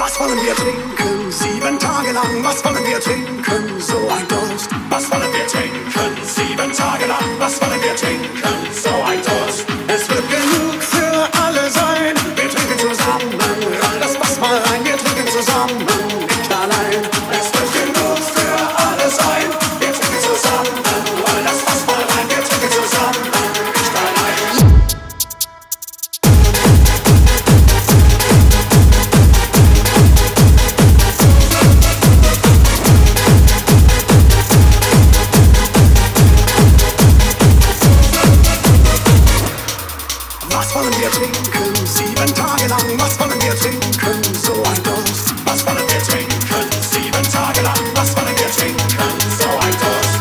Was wollen wir trinken? 7 Tage lang. Was wollen wir trinken? So ein Durst. Was wollen wir trinken? 7 Tage lang. Was wollen wir trinken? So ein Durst. Es wird genug für alle sein. Wir trinken zusammen. Roll das Fass mal rein. Wir trinken zusammen, nicht allein. Es wird genug für alle sein. Wir trinken zusammen. Roll das Fass mal rein. Wir trinken zusammen, nicht allein. Was wollen wir trinken? 7 Tage lang. Was wollen wir trinken? So ein Durst. Was wollen wir trinken? 7 Tage lang. Was wollen wir trinken? So ein Durst.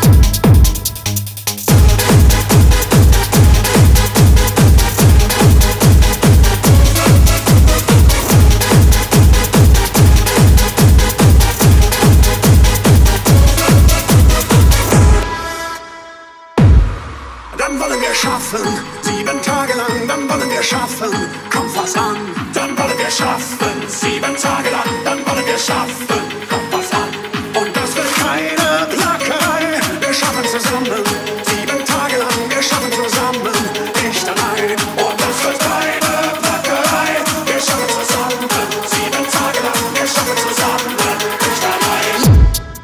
Dann wollen wir schaffen. 7 Tage lang. Dann wollen wir schaffen. Kommt was an. Dann wollen wir schaffen. 7 Tage lang. Dann wollen wir schaffen. Kommt was an. Und das wird keine Plackerei. Wir schaffen zusammen. 7 Tage lang. Wir schaffen zusammen, nicht allein. Und das wird keine Plackerei. Wir schaffen zusammen. 7 Tage lang. Wir schaffen zusammen, nicht allein.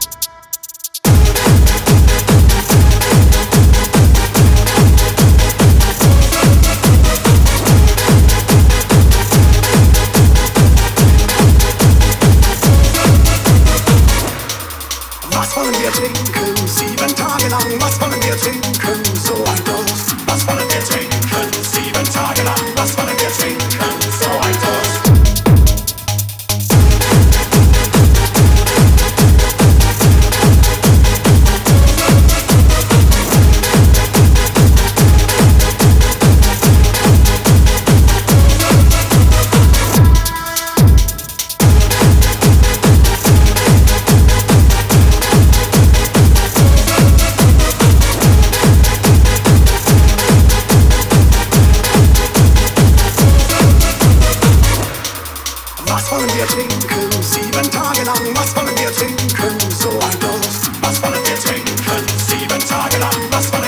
Was wollen wir trinken? 7 Tage lang. Was wollen wir trinken? So ein Durst. Was wollen wir trinken? 7 Tage lang. Was wollen wir trinken? So ein Durst. Was wollen wir trinken? 7 Tage lang. Was wollen wir trinken? So ein Durst. Was wollen wir trinken? 7 Tage lang. Was wollen